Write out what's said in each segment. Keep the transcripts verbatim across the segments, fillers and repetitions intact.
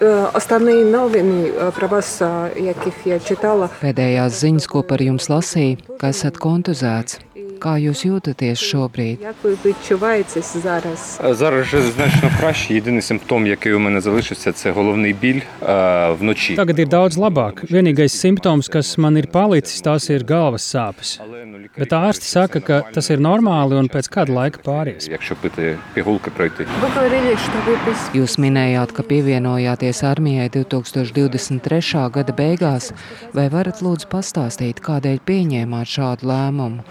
Основные новини про вас, яких я читала. Pēdējās ziņas, ko par jums lasīju, ka esat kontuzēts. Kā jūs jūtaties šobrīd? Як ви відчуваєтесь зараз? Зараз вже значно краще. Єдиний симптом, який у мене залишився, це головний біль е, вночі. Tagad ir daudz labāk. Vienīgais simptoms, kas man ir palicis, tās ir galvas sāpes. Bet ārsti saka, ka tas ir normāli un pēc kāda laika pāries. Якщо пити пігулки, пройти. Вы говорили, что вы без... Jūs minējāt, ka pievienojāties armijai divtūkstoš divdesmit trešā gada beigās. Vai varat lūdzu pastāstīt, kādēļ pieņēmāt šādu lēmumu?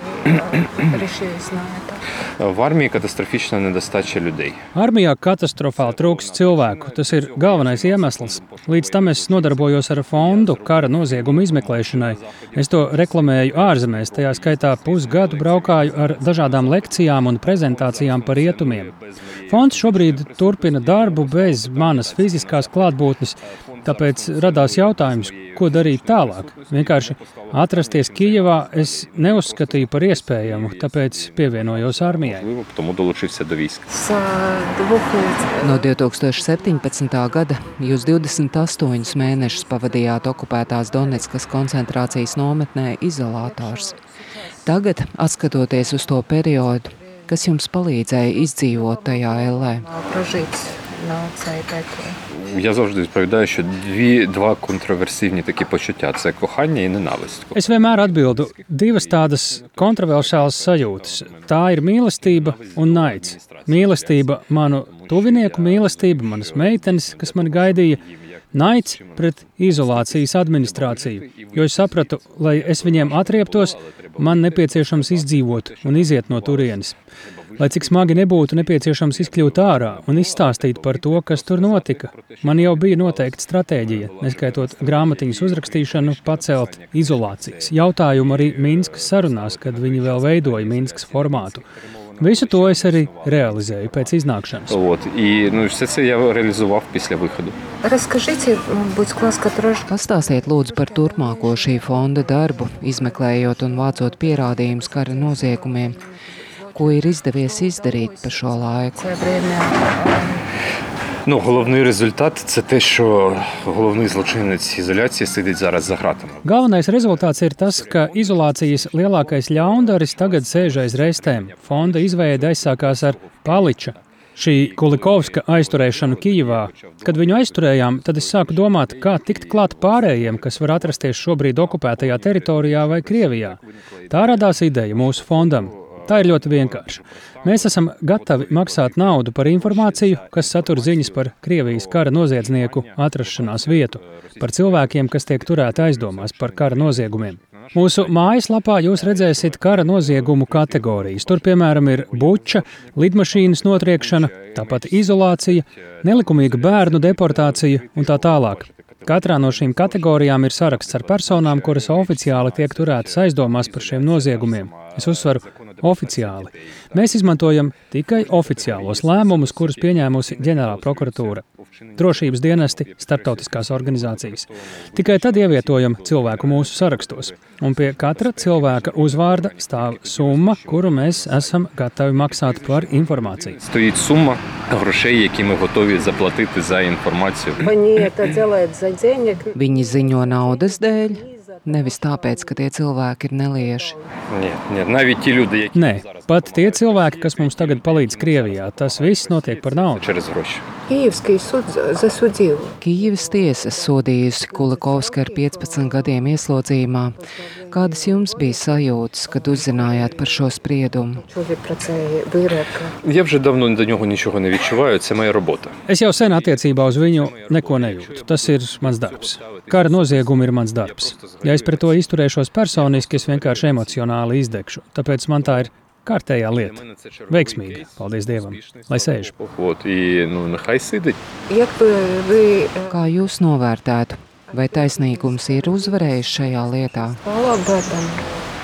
решились на это? В армії катастрофічна недостача людей. Armijā katastrofāli trūkst cilvēku. Tas ir galvenais iemesls. Līdz tam es nodarbojos ar fondu kara noziegumu izmeklēšanai. Es to reklamēju ārzemēs, tajā skaitā pusgadu braukāju ar dažādām lekcijām un prezentācijām par rietumiem. Fonds šobrīd turpina darbu bez manas fiziskās klātbūtnes, tāpēc radās jautājums, ko darīt tālāk. Vienkārši atrasties Kijevā es neuzskatīju par iespējamu, tāpēc pievienojos armijai. Тому долучився до військ. С двух лет. No divtūkstoš septiņpadsmitā gada jūs divdesmit astoņus mēnešus pavadījāt okupētās Donetskas koncentrācijas nometnē Izolators. Tagad, atskatoties uz to periodu, kas jums palīdzēja izdzīvot tajā ellē? Прожить на цій петлі. Я завжди відповідаю, що дві, два контроверсивні такі почуття – це кохання і ненависть. Es vienmēr atbildu divas tādas kontroversiālas sajūtas. Tā ir mīlestība un naids. Mīlestība manu tuvinieku mīlestība, manas meitenes, kas mani gaidīja. Naids pret izolācijas administrāciju, jo es sapratu, lai es viņiem atrieptos, man nepieciešams izdzīvot un iziet no turienes. Lai cik smagi nebūtu, nepieciešams izkļūt ārā un izstāstīt par to, kas tur notika. Man jau bija noteikta stratēģija, neskaitot grāmatiņas uzrakstīšanu, pacelt izolācijas jautājumu arī Minskas sarunās, kad viņi vēl veidoja Minskas formātu. Visu to es arī realizēju pēc iznākšanas. От, і ну, все це я реалізував після виходу. Расскажите, будь ласка, трошки. Pastāstiet lūdzu par turpmāko šī fonda darbu, izmeklējot un vācot pierādījumus kara noziegumiem. Ko ir izdevies izdarīt pa šo laiku? Це время. Ну, головний результат – це те, що головний злочинець ізоляції сидить зараз за ґратами. Galvenais rezultāts ir tas, ka izolācijas lielākais ļaundaris tagad sēž aiz restēm. Fonda izveide aizsākās ar Paliča, šī Kulikovska aizturēšanu Kijevā. Kad viņu aizturējām, tad es sāku domāt, kā tikt klāt pārējiem, kas var atrasties šobrīd okupētajā teritorijā vai Krievijā. Tā radās ideja mūsu fondam. Tā ir ļoti vienkārša. Mēs esam gatavi maksāt naudu par informāciju, kas satur ziņas par Krievijas kara noziedznieku atrašanās vietu, par cilvēkiem, kas tiek turēti aizdomās par kara noziegumiem. Mūsu mājaslapā jūs redzēsiet kara noziegumu kategorijas. Tur, piemēram, ir buča, lidmašīnas notriekšana, tāpat izolācija, nelikumīga bērnu deportācija un tā tālāk. Katrā no šīm kategorijām ir saraksts ar personām, kuras oficiāli tiek turētas aizdomās par šiem noziegumiem. Es uzsveru oficiāli. Mēs izmantojam tikai oficiālos lēmumus, kurus pieņēmusi ģenerāla prokuratūra, drošības dienesti, starptautiskās organizācijas. Tikai tad ievietojam cilvēku mūsu sarakstos. Un pie katra cilvēka uzvārda stāv summa, kuru mēs esam gatavi maksāt par informāciju. Стоїть сума грошей, які ми готові заплатити за інформацію. Они это делают за денег. Viņi ziņo naudas dēļ, nevis tāpēc, ka tie cilvēki ir nelieši. Ні, ні, навіть ті люди, які Nē, pat tie cilvēki, kas mums tagad palīdz Krievijā, tas viss notiek par naudu. через гроші. Киевский суд засудил. Kijivas tiesa sodījusi Kulikovska ar piecpadsmit gadiem ieslodzījumā. Kādas jums bija sajūtas, kad uzzinājāt par šo spriedumu? Чули про цей вирок. Я вже давно до нього нічого не відчуваю, це моя робота. Es jau sen attiecībā uz viņu neko nejūtu. Tas ir mans darbs. Kara noziegumi ir mans darbs. Ja es pret to izturēšos personiski, es vienkārši emocionāli izdegšu. Tāpēc man tā ir kārtējā lieta. Veiksmīga, paldies Dievam, lai sēž. От, і ну, нехай сидить. Як би ви Kā jūs novērtētu, vai taisnīgums ir uzvarējis šajā lietā? сказали об этом?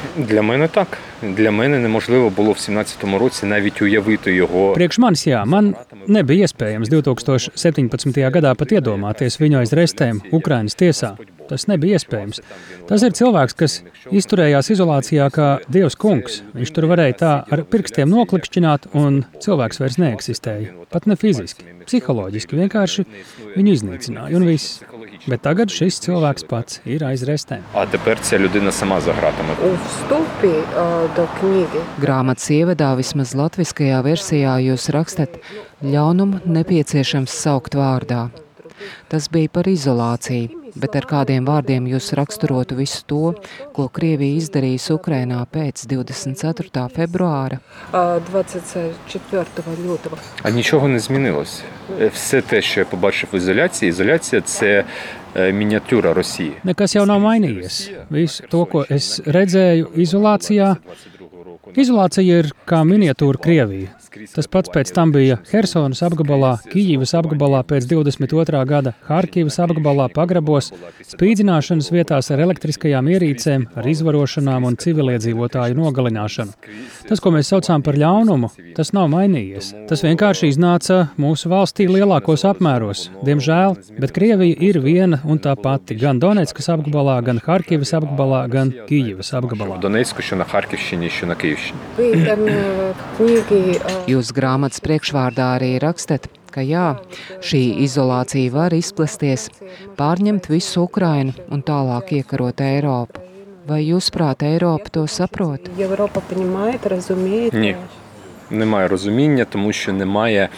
Для мене так. Для мене неможливо було в сімнадцятому році навіть уявити його. Priekš manis, jā, man nebija iespējams divtūkstoš septiņpadsmitajā gadā pat iedomāties viņu aiz restēm Ukrainas tiesā. Tas nebija iespējams. Tas ir cilvēks, kas izturējās izolācijā kā Dievs kungs. Viņš tur varēja tā ar pirkstiem noklikšķināt, un cilvēks vairs neeksistēja. Pat ne fiziski, psiholoģiski, vienkārši viņu iznīcināja, un viss. Bet tagad šis cilvēks pats ir aiz restēm. А тепер ця людина сама за гратами. У вступі е, до книги Grāmatas ievadā, vismaz latviskajā versijā, jūs rakstat, ļaunumu nepieciešams saukt vārdā. Tas bija par izolāciju, bet ar kādiem vārdiem jūs raksturotu visu to, ko Krievija izdarījusi Ukrainā pēc divdesmit ceturtā februāra? е, двадцять четвертого лютого. А нічого не змінилось. Все те, що я побачив в ізоляції, ізоляція – це е, мініатюра Росії. Nekas jau nav mainījies. Visu to, ko es redzēju izolācijā, izolācija ir kā miniatūra Krievija. Tas pats pēc tam bija Hersonas apgabalā, Kijivas apgabalā pēc divdesmit otrā gada, Harkivas apgabalā, pagrabos, spīdzināšanas vietās ar elektriskajām ierīcēm, ar izvarošanām un civiliedzīvotāju nogalināšanu. Tas, ko mēs saucām par ļaunumu, tas nav mainījies. Tas vienkārši iznāca mūsu valstī lielākos apmēros. Diemžēl, bet Krievija ir viena un tā pati, gan Doneckas apgabalā, gan Harkivas apgabalā, gan Kijivas apgabalā. В Донецьку, що на Харківщині, що на Київщині. Ви там е, в книгі е, Jūs grāmatas priekšvārdā arī rakstat, ka jā, šī izolācija var izplesties, pārņemt visu Ukrainu un tālāk iekarot Eiropu. Vai jūs prāt Eiropa to saprot? Європа розуміє, розуміє. Ні. Немає розуміння, тому що немає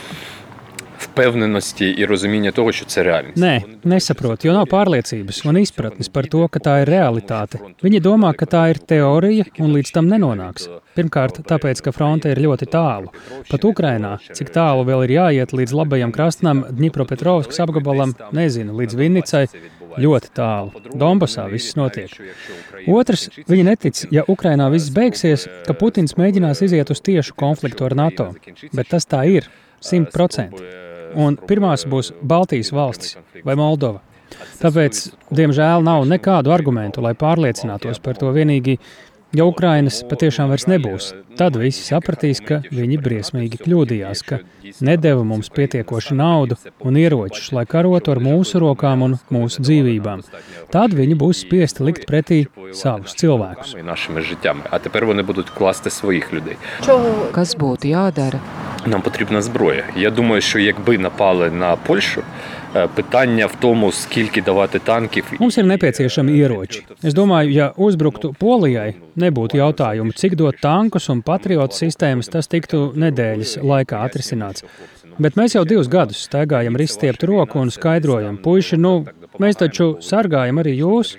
впевненості і розуміння того, що це реальність. Nē, nesaprot, jo nav pārliecības un izpratnes par to, ka tā ir realitāte. Viņi domā, ka tā ir teorija un līdz tam nenonāks. Pirmkārt, tāpēc, ka fronte ir ļoti tālu. Pat Ukrainā, cik tālu vēl ir jāiet līdz labajam krastam, Dņipropetrovskas apgabalam, nezinu, līdz Vinnicai, ļoti tālu. Donbasā viss notiek. Otrs, viņi netic, ja Ukrainā viss beigsies, ka Putins mēģinās iziet uz tiešu konfliktu ar NATO. Bet tas tā ir, simt procenti. Un pirmās būs Baltijas valstis vai Moldova. Tāpēc, diemžēl, nav nekādu argumentu, lai pārliecinātos par to. Vienīgi, ja Ukrainas patiešām vairs nebūs, tad visi sapratīs, ka viņi briesmīgi kļūdījās, ka nedeva mums pietiekoši naudu un ieročus, lai karotu ar mūsu rokām un mūsu dzīvībām. Tad viņi būs spiesti likt pretī savus cilvēkus. І нашими життями. А тепер вони будуть класти своїх людей. Чого Kas būtu jādara? Нам потрібна зброя. Я думаю, що якби напали на Польщу, е, питання в тому, скільки давати танків. Mums ir nepieciešami ieroči. Es domāju, ja uzbruktu Polijai, nebūtu jautājumu, cik dot tankus un patriotu sistēmas, tas tiktu nedēļas laikā atrisināts. Bet mēs jau divus gadus staigājam ar izstieptu roku un skaidrojam, puiši, nu, mēs taču sargājam arī jūs.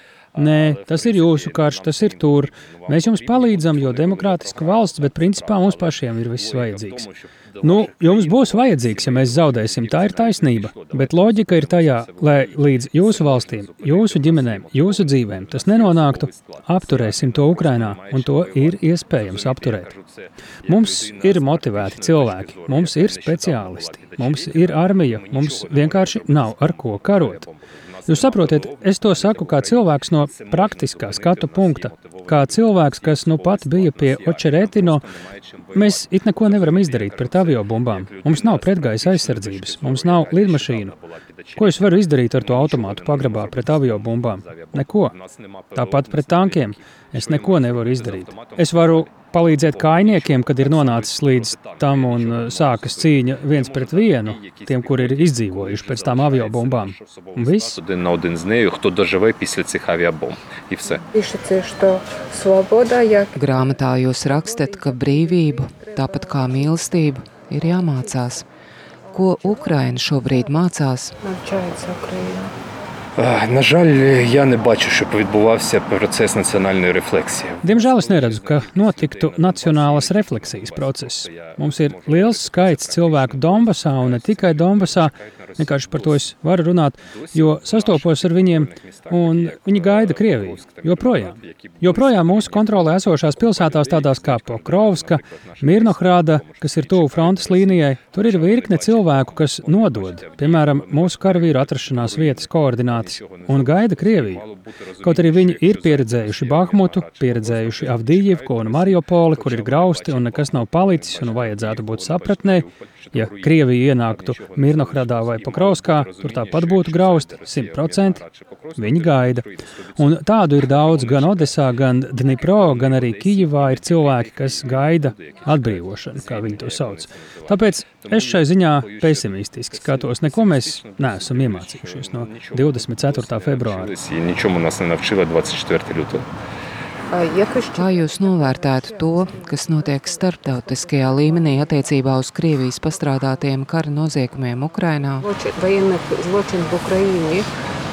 Nē, tas ir jūsu karš, tas ir tur. Mēs jums palīdzam, jo demokrātiska valsts, bet principā mums pašiem ir viss vajadzīgs. Nu, jums būs vajadzīgs, ja mēs zaudēsim, tā ir taisnība. Bet loģika ir tajā, lai līdz jūsu valstīm, jūsu ģimenēm, jūsu dzīvēm tas nenonāktu, apturēsim to Ukrainā, un to ir iespējams apturēt. Mums ir motivēti cilvēki, mums ir speciālisti, mums ir armija, mums vienkārši nav ar ko karot. Jūs saprotiet, es to saku kā cilvēks no praktiskā skatu punkta, kā cilvēks, kas nu pat bija pie Očeretino. Mēs it neko nevaram izdarīt pret aviobumbām. Mums nav pretgaisa aizsardzības, mums nav lidmašīnu. Ko es varu izdarīt ar to automātu pagrabā pret aviobumbām? Neko. Tāpat pret tankiem es neko nevaru izdarīt. Es varu palīdzēt kājniekiem, kad ir nonācis līdz tam un sākas cīņa viens pret vienu, tiem, kuri ir izdzīvojuši pēc tām aviobumbām. Un viss. Один на один з нею, хто доживе після цих авіабомб. І все. пишеться, що свобода, як Grāmatā jūs rakstat, ka brīvību, tāpat kā mīlestību, ir jāmācās. Ko Ukraina šobrīd mācās? навчається Україна. Е, На жаль, я не бачу, щоб відбувався процес національної рефлексії. Diemžēl es neredzu, ka notiktu nacionālas refleksijas process. Mums ir liels skaits cilvēku Donbasā un ne tikai Donbasā. Vienkārši par to es varu runāt, jo sastopos ar viņiem, un viņi gaida Krieviju. Joprojām. Joprojām mūsu kontrolē esošās pilsētās tādās kā Pokrovska, Mirnohrāda, kas ir tuvu frontes līnijai, tur ir virkne cilvēku, kas nodod, piemēram, mūsu karavīru atrašanās vietas koordinācijas apmierināti un gaida Krieviju. Kaut arī viņi ir pieredzējuši Bahmutu, pieredzējuši Avdijivku un Mariupoli, kur ir grausti un nekas nav palicis un vajadzētu būt sapratnē. Ja Krievija ienāktu Mirnohradā vai Pokrovskā, tur tāpat būtu grausti, simt procenti. Viņi gaida. Un tādu ir daudz gan Odesā, gan Dnipro, gan arī Kijivā ir cilvēki, kas gaida atbrīvošanu, kā viņi to sauc. Tāpēc es šai ziņā pesimistiski skatos. Neko mēs neesam iemācījušies no divdesmit ceturtā februāra. Нічому нас не навчила двадцять четвертого лютого. Kā jūs novērtētu to, kas notiek starptautiskajā līmenī attiecībā uz Krievijas pastrādātiem kara noziegumiem Ukrainā? Воєнних злочин в Україні.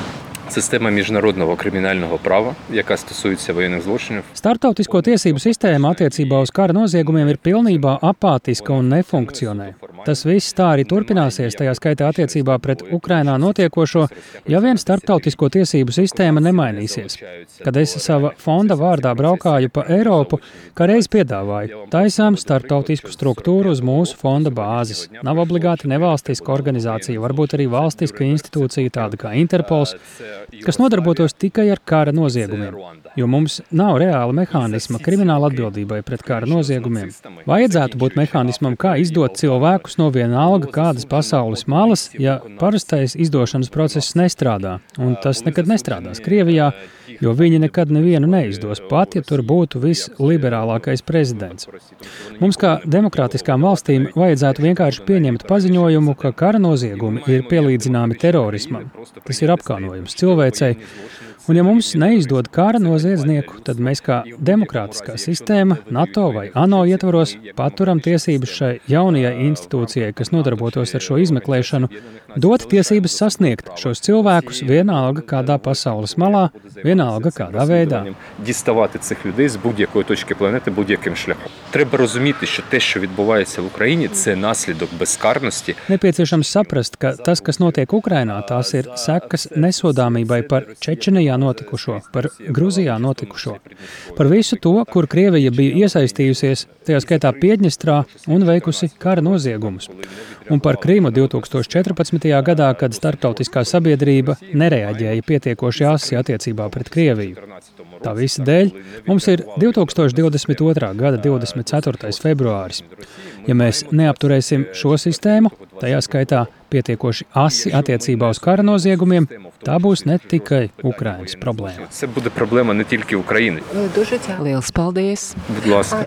Система міжнародного кримінального права, яка стосується воєнних злочинів. Startautisko tiesību sistēma attiecībā uz kara noziegumiem ir pilnībā apātiska un nefunkcionē. Tas viss tā arī turpināsies, tajā skaitā attiecībā pret Ukrainā notiekošo, ja vien starptautisko tiesību sistēma nemainīsies. Kad es sava fonda vārdā braukāju pa Eiropu, kā reiz piedāvāju, taisām starptautisku struktūru uz mūsu fonda bāzes. Nav obligāti nevalstiska organizācija, varbūt arī valstiska institūcija, tāda kā Interpols, kas nodarbotos tikai ar kara noziegumiem, jo mums nav reāla mehānisma krimināla atbildībai pret kara noziegumiem. Vajadzētu būt mehānismam, kā izdot cilvēkus no vienalga kādas pasaules malas, ja parastais izdošanas process nestrādā, un tas nekad nestrādās Krievijā, jo viņi nekad nevienu neizdos, pat ja tur būtu visliberālākais prezidents. Mums kā demokrātiskām valstīm vajadzētu vienkārši pieņemt paziņojumu, ka kara noziegumi ir pielīdzināmi terorismam. Tas ir apkaunojums cilvēcei, un ja mums neizdod kara noziedznieku, tad mēs kā demokrātiskā sistēma, NATO vai ANO ietvaros paturam tiesības šai jaunajai institūcijai, kas nodarbotos ar šo izmeklēšanu, dot tiesības sasniegt šos cilvēkus vienalga kādā pasaules malā, vienalga kādā veidā. Діставати цих людей з будь-якої точки планети будь-яким шляхом. Треба розуміти, що те, що відбувається в Україні, це наслідок безкарності. Nepieciešams saprast, ka tas, kas notiek Ukrainā, tās ir sekas nesodāmībai par Čečenijā notikušo, par Gruzijā notikušo, par visu to, kur Krievija bija iesaistījusies, tajā skaitā Piedņestrā un veikusi kara noziegumus, un par Krimu divtūkstoš četrpadsmitajā gadā, kad starptautiskā sabiedrība nereaģēja pietiekoši asi attiecībā pret Krieviju. Tā visa dēļ mums ir divtūkstoš divdesmit otrā gada divdesmit ceturtais februāris. Ja mēs neapturēsim šo sistēmu, tajā skaitā pietiekoši asi attiecībā uz kara noziegumiem, tā būs ne tikai Ukrainas problēma. Це буде проблема не тільки України. Дуже дякую. Liels paldies! Будь ласка.